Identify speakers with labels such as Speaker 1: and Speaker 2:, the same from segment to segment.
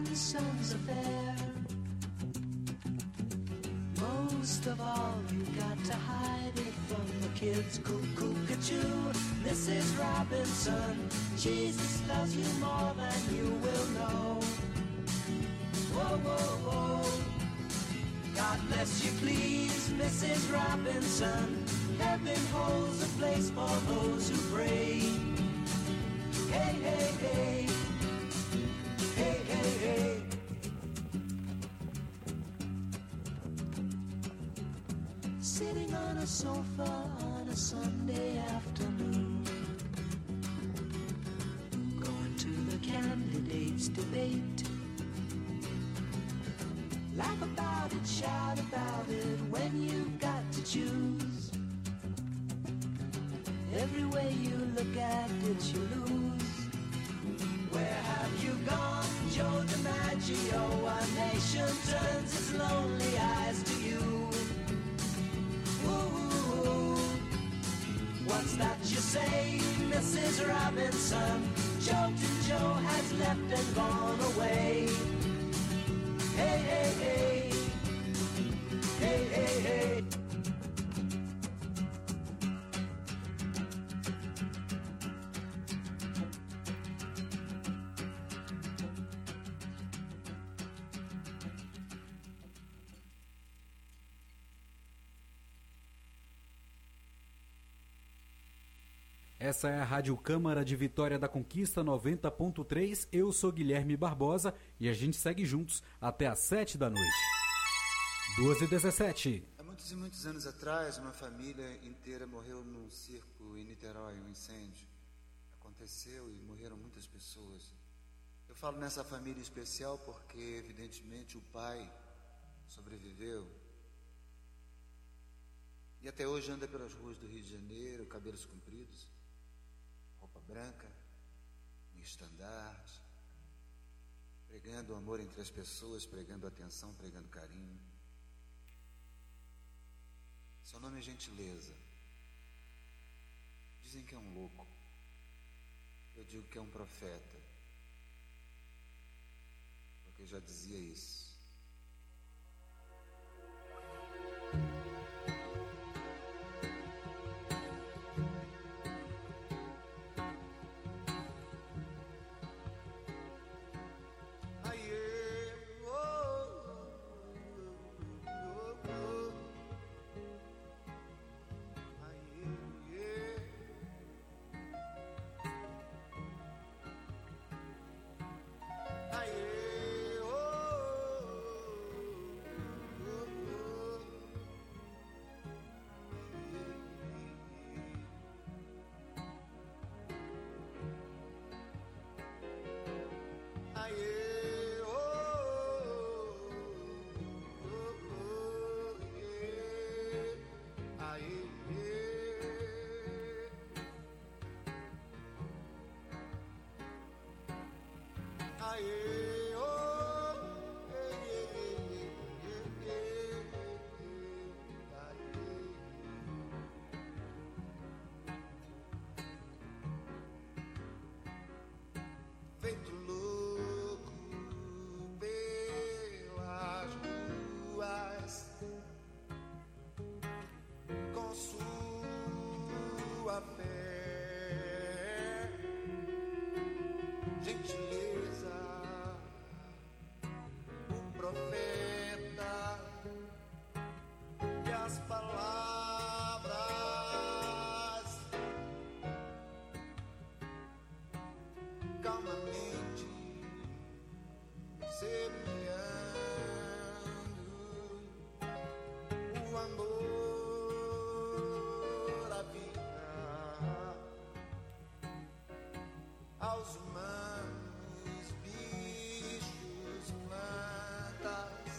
Speaker 1: The sun's affair. Most of all, you got to hide it from the kids. Cuckoo-ca-choo, Mrs. Robinson. Jesus loves you more than you will know. Whoa, whoa, whoa. God bless you, please, Mrs. Robinson. Heaven holds a place for those who pray. Hey, hey, hey. Hey, hey, hey. Sitting on a sofa on a Sunday afternoon, going to the candidates' debate. Laugh about it, shout about it when you've got to choose. Every way you look at it, you lose. Where have you gone, Joe DiMaggio? Our nation turns its lonely eyes to you. Ooh, what's that you say, Mrs. Robinson? Joltin' Joe has left and gone away. Hey, hey, hey. Hey, hey, hey.
Speaker 2: Essa é a Rádio Câmara de Vitória da Conquista 90.3. Eu sou Guilherme Barbosa e a gente segue juntos até às 7 da noite. 2h17.
Speaker 3: Há muitos e muitos anos atrás, uma família inteira morreu num circo em Niterói, um incêndio. Aconteceu e morreram muitas pessoas. Eu falo nessa família especial porque, evidentemente, o pai sobreviveu. E até hoje anda pelas ruas do Rio de Janeiro, cabelos compridos, roupa branca, um estandarte, pregando o amor entre as pessoas, pregando atenção, pregando carinho. Seu nome é Gentileza. Dizem que é um louco. Eu digo que é um profeta, porque já dizia isso.
Speaker 4: Feito louco pelas ruas, com sua fé, gentileza, o profeta e as palavras calmamente semeando o amor à vida, aos humanos, bichos, plantas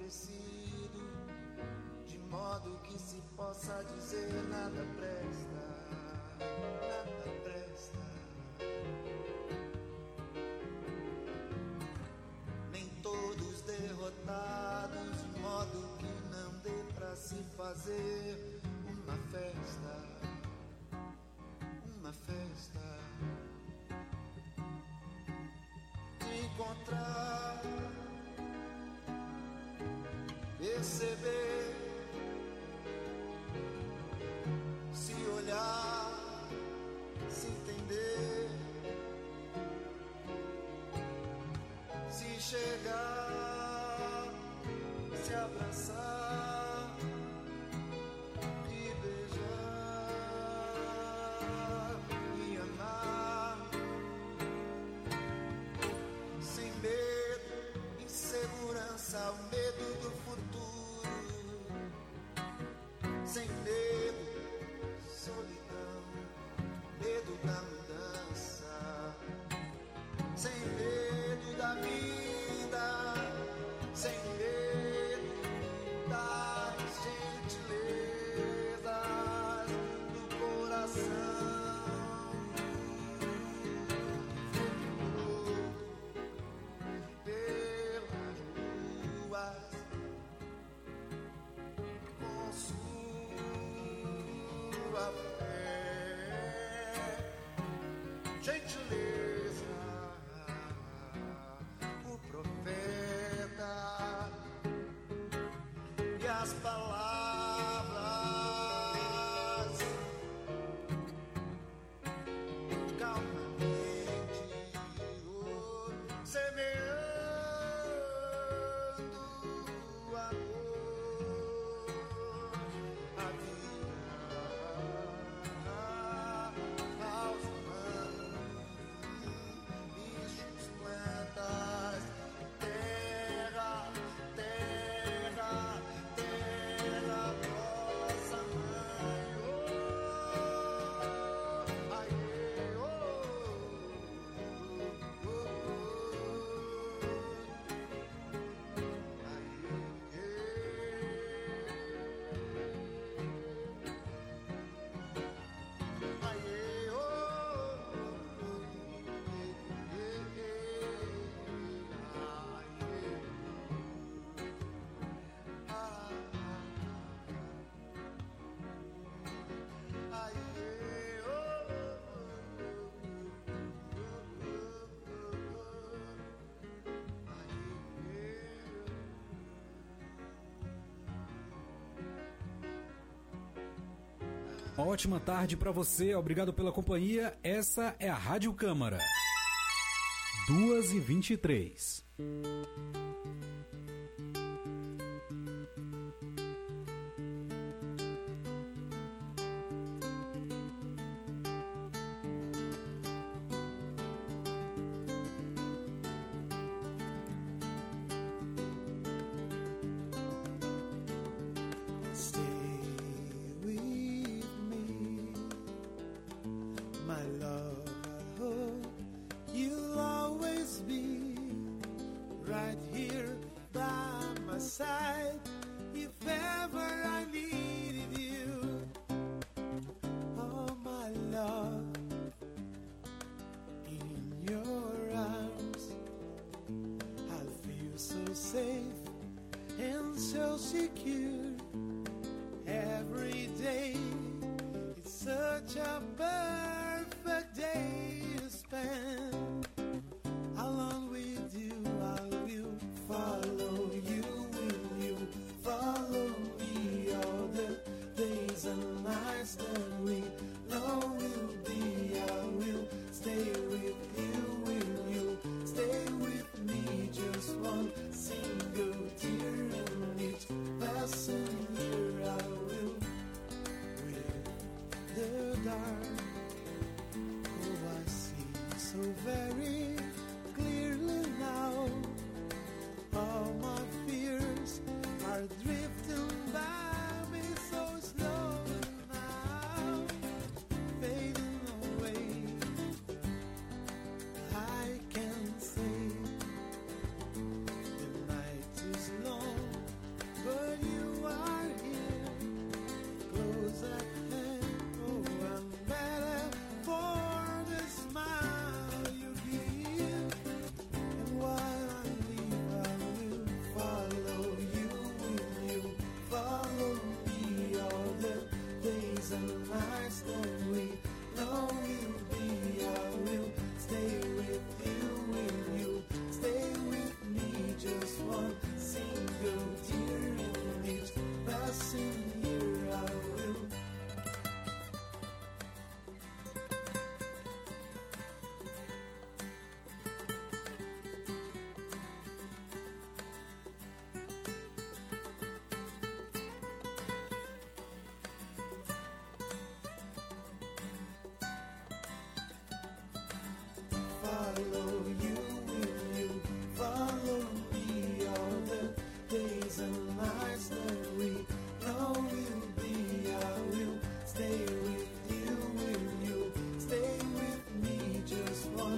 Speaker 4: esclarecido, de modo que se possa dizer nada presta, nada presta. Nem todos derrotados, de modo que não dê pra se fazer uma festa, uma festa. Encontrar, perceber, se olhar, se entender, se chegar, se abraçar e beijar e amar, sem medo, insegurança, o medo do futuro, sem medo, solidão, medo da mudança, sem medo da vida, sem medo das gentilezas do coração, pelas ruas com sua fé, gentileza, o profeta e as palavras calmamente, semeando o amor, a vida aos humanos, bichos, plantas, terra, terra, terra, nossa mãe, oh, ai, oh, oh,
Speaker 2: Uma ótima tarde para você, obrigado pela companhia. Essa é a Rádio Câmara. 2h23.